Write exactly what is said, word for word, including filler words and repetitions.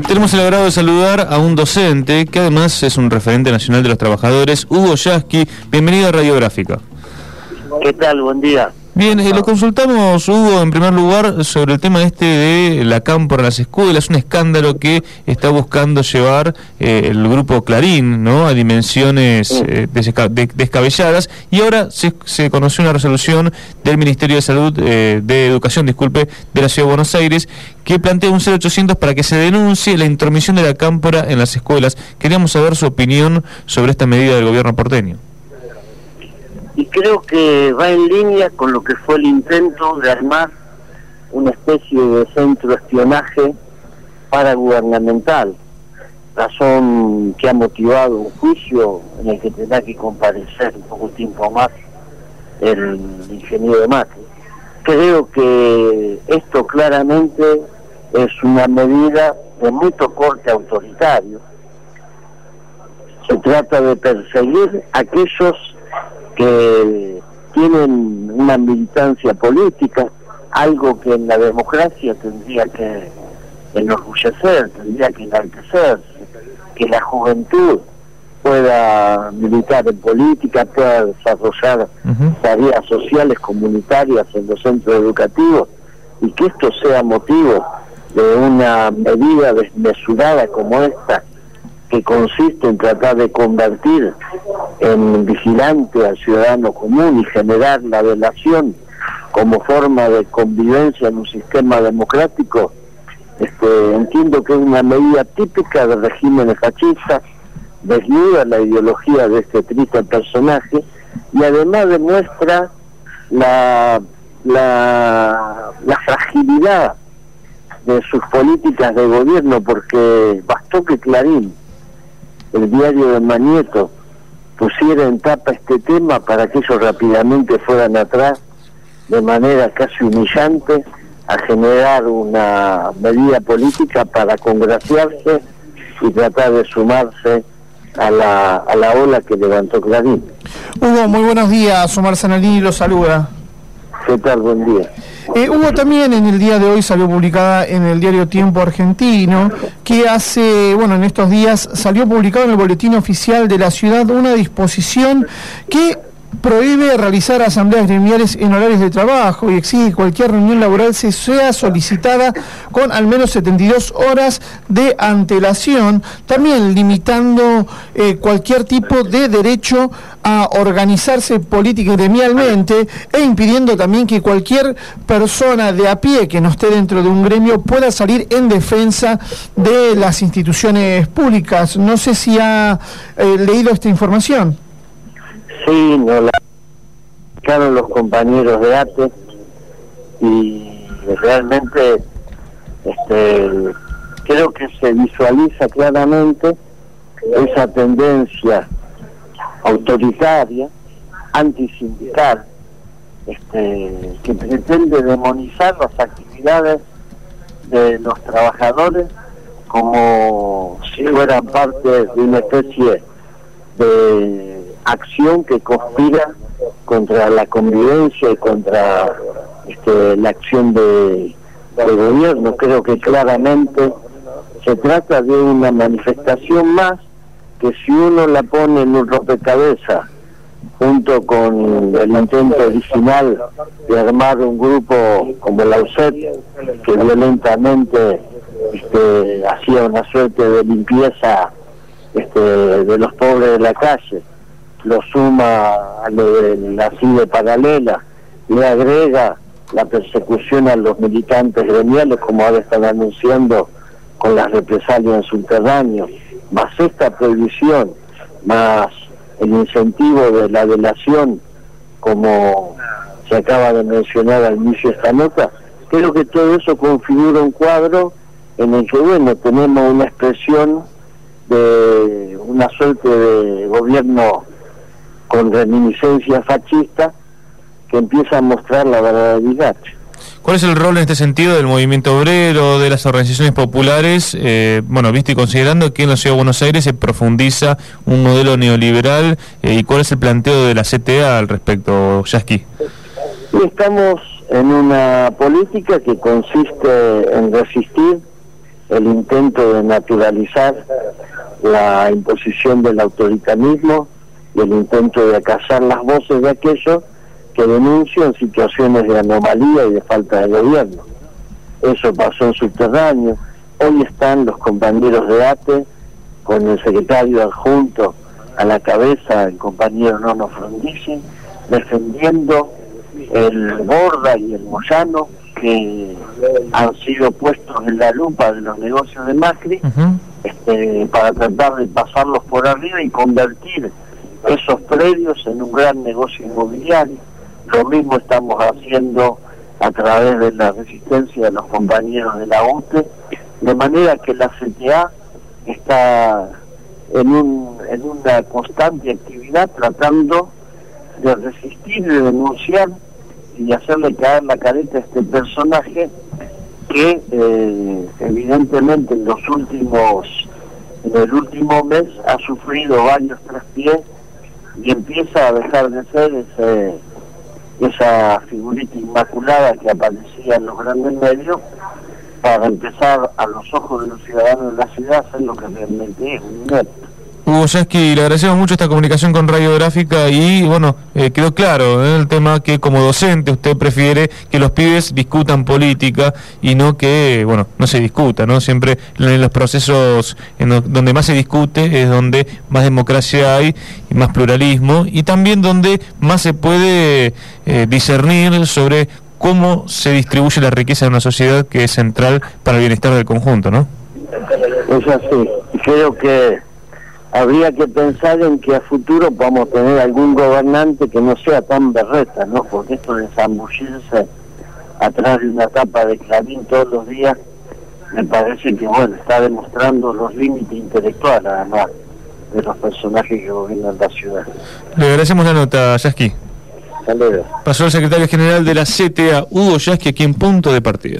Tenemos el agrado de saludar a un docente que además es un referente nacional de los trabajadores, Hugo Yasky. Bienvenido a Radiográfica. ¿Qué tal? Buen día. Bien, eh, lo consultamos, Hugo, en primer lugar, sobre el tema este de la cámpora en las escuelas, un escándalo que está buscando llevar eh, el grupo Clarín, ¿no?, a dimensiones eh, desca de descabelladas, y ahora se, se conoció una resolución del Ministerio de Salud, eh, de Educación, disculpe, de la Ciudad de Buenos Aires, que plantea un cero ochocientos para que se denuncie la intromisión de la cámpora en las escuelas. Queríamos saber su opinión sobre esta medida del gobierno porteño. Y creo que va en línea con lo que fue el intento de armar una especie de centro de espionaje paragubernamental, razón que ha motivado un juicio en el que tendrá que comparecer un poco tiempo más el ingeniero de Macri. Creo que esto claramente es una medida de mucho corte autoritario. Se trata de perseguir a aquellos que tienen una militancia política, algo que en la democracia tendría que enorgullecer, tendría que enaltecerse, que la juventud pueda militar en política, pueda desarrollar uh-huh. tareas sociales comunitarias en los centros educativos, y que esto sea motivo de una medida desmesurada como esta, que consiste en tratar de convertir en vigilante al ciudadano común y generar la delación como forma de convivencia en un sistema democrático. Este, entiendo que es una medida típica de regímenes fascistas, desnuda la ideología de este triste personaje y además demuestra la, la, la fragilidad de sus políticas de gobierno, porque bastó que Clarín, el diario de Manieto, pusiera en tapa este tema para que ellos rápidamente fueran atrás de manera casi humillante a generar una medida política para congraciarse y tratar de sumarse a la, a la ola que levantó Clarín. Hugo, muy buenos días. Omar Zanalini lo saluda. ¿Qué tal? Buen día. Eh, Hugo, también en el día de hoy salió publicada en el diario Tiempo Argentino, que hace, bueno, en estos días salió publicado en el Boletín Oficial de la Ciudad una disposición que prohíbe realizar asambleas gremiales en horarios de trabajo y exige que cualquier reunión laboral se sea solicitada con al menos setenta y dos horas de antelación, también limitando eh, cualquier tipo de derecho a organizarse política y gremialmente, e impidiendo también que cualquier persona de a pie que no esté dentro de un gremio pueda salir en defensa de las instituciones públicas. No sé si ha eh, leído esta información. Sí, nos la explicaron los compañeros de A T E y realmente este, creo que se visualiza claramente esa tendencia autoritaria, antisindical, este, que pretende demonizar las actividades de los trabajadores como si fueran parte de una especie de acción que conspira contra la convivencia y contra este, la acción de, de gobierno. Creo que claramente se trata de una manifestación más que, si uno la pone en un rompecabezas junto con el intento original de armar un grupo como la U C E T, que violentamente este, hacía una suerte de limpieza este, de los pobres de la calle, lo suma a lo de la C I D E paralela, le agrega la persecución a los militantes gremiales, como ahora están anunciando con las represalias en subterráneos, más esta prohibición, más el incentivo de la delación, como se acaba de mencionar al inicio de esta nota. Creo que todo eso configura un cuadro en el que, bueno, tenemos una expresión de una suerte de gobierno con reminiscencia fascista que empieza a mostrar la verdadera. ¿Cuál es el rol en este sentido del movimiento obrero, de las organizaciones populares? Eh, bueno, visto y considerando que en la Ciudad de Buenos Aires se profundiza un modelo neoliberal, eh, ¿y cuál es el planteo de la C T A al respecto, Yasky? Y estamos en una política que consiste en resistir el intento de naturalizar la imposición del autoritarismo y el intento de acallar las voces de aquellos que denuncian situaciones de anomalía y de falta de gobierno. Eso pasó en subterráneo. Hoy están los compañeros de A T E con el secretario adjunto a la cabeza, el compañero Nono Frondizi, defendiendo el Borda y el Moyano, que han sido puestos en la lupa de los negocios de Macri, uh-huh. este, para tratar de pasarlos por arriba y convertir esos predios en un gran negocio inmobiliario. Lo mismo estamos haciendo a través de la resistencia de los compañeros de la U T E, de manera que la C T A está en, un, en una constante actividad tratando de resistir, de denunciar y hacerle caer la careta a este personaje que eh, evidentemente en los últimos en el último mes ha sufrido varios traspiés y empieza a dejar de ser ese, esa figurita inmaculada que aparecía en los grandes medios, para empezar a los ojos de los ciudadanos de la ciudad a ser lo que realmente es, un inepto. Hugo Yasky, le agradecemos mucho esta comunicación con Radiográfica y, bueno, eh, quedó claro ¿eh? el tema que como docente usted prefiere que los pibes discutan política y no que, bueno, no se discuta, ¿no? Siempre en los procesos en lo, donde más se discute es donde más democracia hay y más pluralismo, y también donde más se puede eh, discernir sobre cómo se distribuye la riqueza de una sociedad que es central para el bienestar del conjunto, ¿no? Es así. Creo que habría que pensar en que a futuro podamos tener algún gobernante que no sea tan berreta, ¿no? Porque esto de zambullirse atrás de una tapa de Clarín todos los días, me parece que, bueno, está demostrando los límites intelectuales, además, de los personajes que gobiernan la ciudad. Le agradecemos la nota, Yasky. Pasó el secretario general de la C T A, Hugo Yasky, aquí en Punto de Partida.